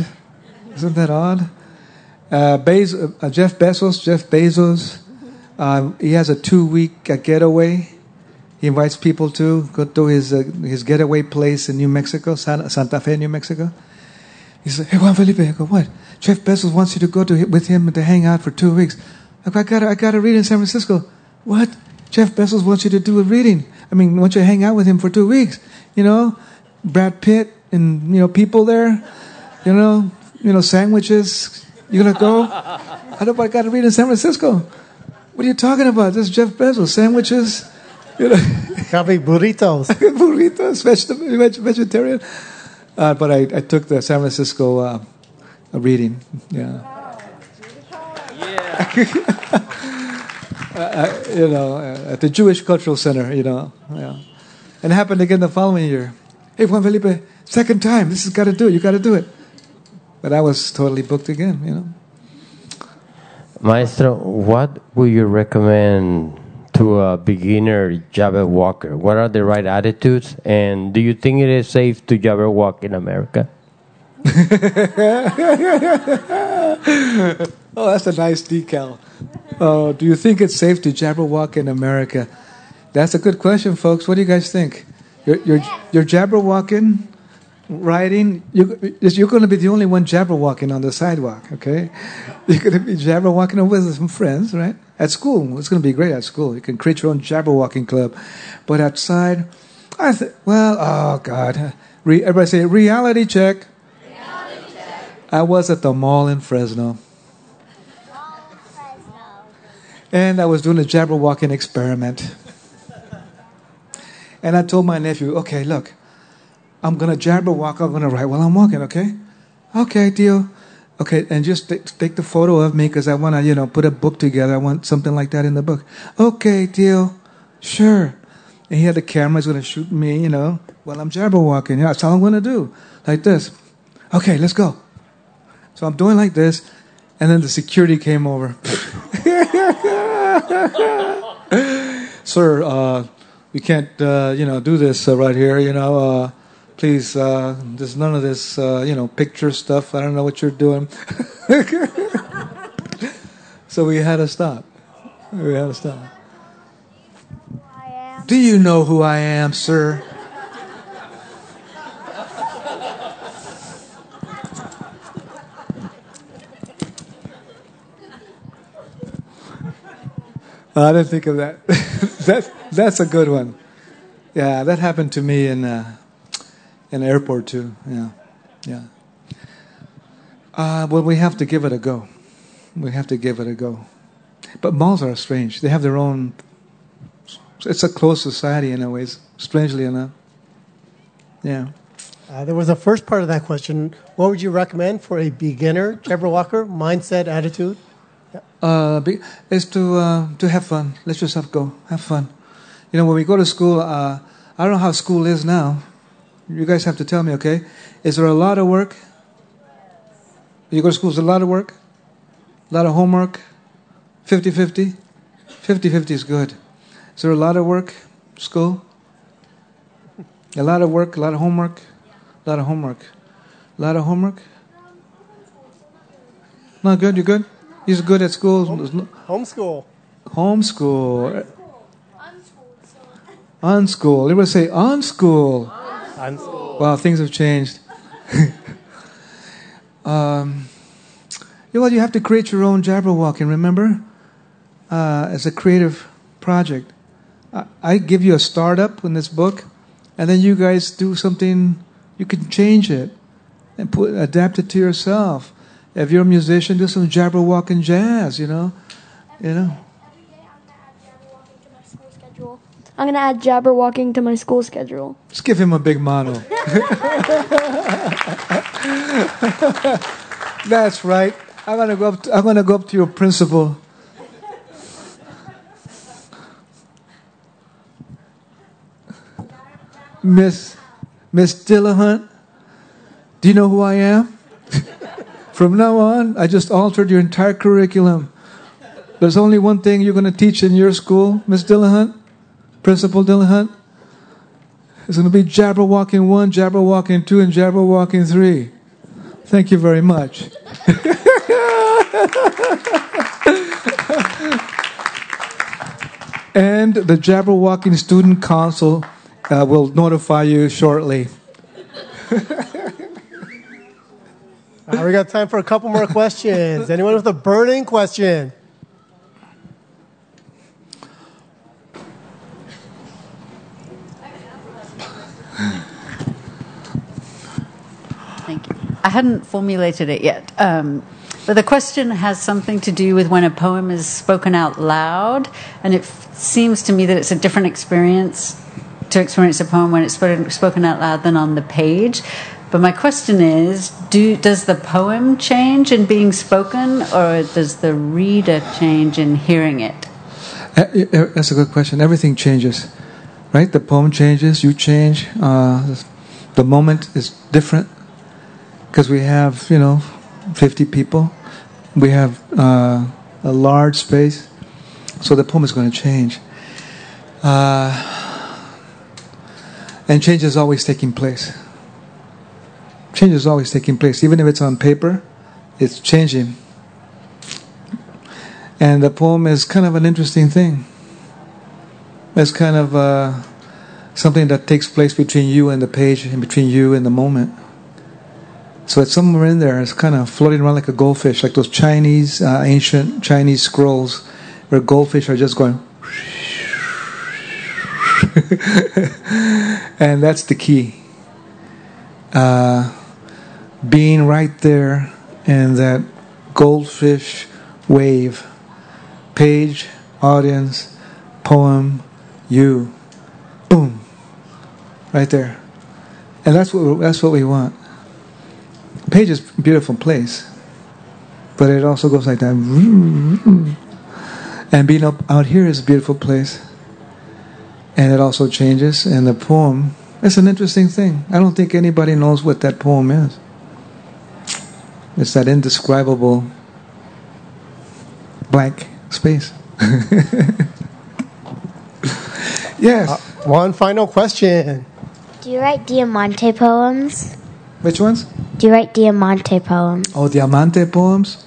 Jeff Bezos, he has a 2-week getaway. He invites people to go to his getaway place in New Mexico, Santa Fe, New Mexico. He said, "Hey, Juan Felipe," I go, "What? Jeff Bezos wants you to go with him to hang out for 2 weeks." I go, I got to read in San Francisco. What? Jeff Bezos wants you to do a reading. Wants you to hang out with him for 2 weeks. Brad Pitt and people there. Sandwiches. You gonna go? I got to read in San Francisco. What are you talking about? This is Jeff Bezos. Sandwiches. Probably burritos. Burritos, vegetarian. But I took the San Francisco reading. Yeah. At the Jewish Cultural Center. Yeah. And it happened again the following year. Hey, Juan Felipe, second time. This has got to do it. You got to do it. But I was totally booked again, you know. Maestro, what would you recommend to a beginner Jabberwocker? What are the right attitudes? And do you think it is safe to Jabberwock in America? Oh, that's a nice decal. Do you think it's safe to Jabberwock in America? That's a good question, folks. What do you guys think? You're Jabberwocking, riding. You're going to be the only one Jabberwocking on the sidewalk, okay? You're going to be Jabberwocking with some friends, right? At school, it's going to be great at school. You can create your own Jabberwocking club. But outside, oh, God. Everybody say, reality check. Reality check. I was at the mall in Fresno. And I was doing a Jabberwocking experiment. And I told my nephew, okay, look, I'm going to Jabberwock, I'm going to write while I'm walking, okay? Okay, deal. Okay, and just take the photo of me because I want to, put a book together. I want something like that in the book. Okay, deal. Sure. And he had the camera, he's going to shoot me, while I'm Jabberwocking. That's all I'm going to do. Like this. Okay, let's go. So I'm doing like this, and then the security came over. Sir, we can't, do this right here, please, there's none of this, picture stuff. I don't know what you're doing. So we had to stop. Do you know who I am, sir? I didn't think of that. That's a good one. Yeah, that happened to me in the airport too. Yeah. Well, we have to give it a go. But malls are strange. They have their own. It's a closed society in a way, strangely enough. Yeah. There was a first part of that question. What would you recommend for a beginner Jabberwocker mindset, attitude? Is to have fun. Let yourself go. Have fun. When we go to school, I don't know how school is now. You guys have to tell me, okay? Is there a lot of work? You go to school, is there a lot of work? A lot of homework? 50-50? 50-50 is good. Is there a lot of work? School? A lot of work, a lot of homework? A lot of homework. A lot of homework? Not good? You good? He's good at school. Homeschool. Homeschool. Unschool. Everybody say unschool. Unschool. Wow, things have changed. You have to create your own Jabberwocking, remember? As a creative project. I give you a startup in this book, and then you guys do something, you can change it and adapt it to yourself. If you're a musician, do some Jabberwocking jazz, I'm going to add Jabberwocking to my school schedule. Let's give him a big mano. That's right. I'm going to go up to your principal. Miss Dillahunt, do you know who I am? From now on, I just altered your entire curriculum. There's only one thing you're going to teach in your school, Miss Dillahunt. Principal Dillahunt, it's going to be Jabberwocking 1, Jabberwocking 2, and Jabberwocking 3. Thank you very much. And the Jabberwocking Student Council will notify you shortly. We got time for a couple more questions. Anyone with a burning question? Thank you. I hadn't formulated it yet, but the question has something to do with when a poem is spoken out loud, and it seems to me that it's a different experience to experience a poem when it's spoken out loud than on the page. But my question is, does the poem change in being spoken, or does the reader change in hearing it? That's a good question. Everything changes, right? The poem changes, you change. The moment is different because we have, 50 people. We have a large space, so the poem is going to change. And change is always taking place. Change is always taking place. Even if it's on paper, it's changing. And the poem is kind of an interesting thing. It's kind of something that takes place between you and the page and between you and the moment. So it's somewhere in there. It's kind of floating around like a goldfish, like those Chinese, ancient Chinese scrolls where goldfish are just going. And that's the key. Being right there in that goldfish wave. Page, audience, poem, you. Boom. Right there. And that's what we want. Page is a beautiful place. But it also goes like that. And being up out here is a beautiful place. And it also changes. And the poem, it's an interesting thing. I don't think anybody knows what that poem is. It's that indescribable blank space. Yes. One final question. Do you write Diamante poems? Which ones? Do you write Diamante poems? Oh, Diamante poems?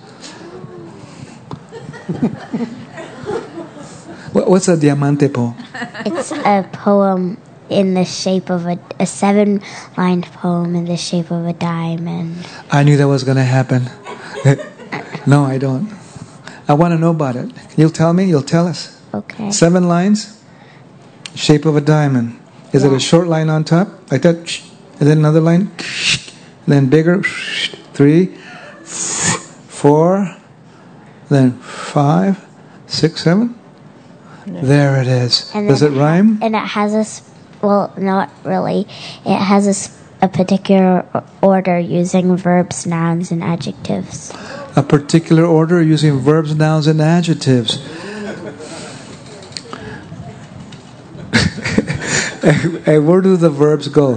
What's a Diamante poem? It's a poem in the shape of a 7-line poem in the shape of a diamond. I knew that was going to happen. No, I don't. I want to know about it. You'll tell me? You'll tell us. Okay. 7 lines, shape of a diamond. Is it a short line on top? Like that? And then another line? And then bigger? 3, 4, then 5, 6, 7? There it is. And does it rhyme? And it has well, not really. It has a particular order using verbs, nouns, and adjectives. A particular order using verbs, nouns, and adjectives. Hey, where do the verbs go?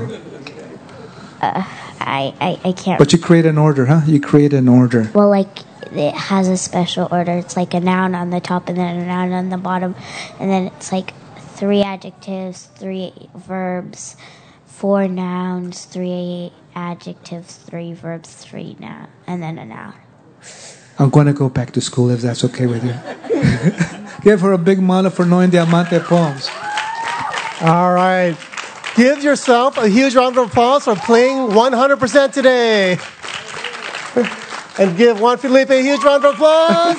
I can't. But you create an order, huh? You create an order. Well, like it has a special order. It's like a noun on the top and then a noun on the bottom, and then it's like 3 adjectives, 3 verbs, 4 nouns, 3 adjectives, 3 verbs, 3 noun, and then a noun. I'm going to go back to school if that's okay with you. Give her a big mano for knowing Diamante poems. All right. Give yourself a huge round of applause for playing 100% today. And give Juan Felipe a huge round of applause.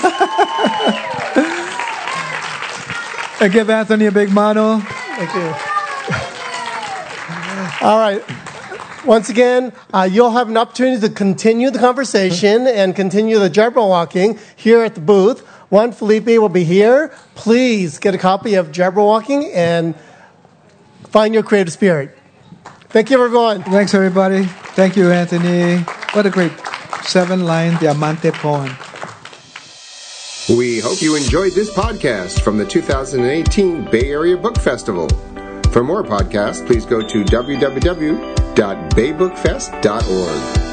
And give Anthony a big mano. Thank you. All right. Once again, you'll have an opportunity to continue the conversation and continue the Jabberwalking here at the booth. Juan Felipe will be here. Please get a copy of Jabberwalking and find your creative spirit. Thank you, everyone. Thanks, everybody. Thank you, Anthony. What a great 7-line Diamante poem. We hope you enjoyed this podcast from the 2018 Bay Area Book Festival. For more podcasts, please go to www.baybookfest.org.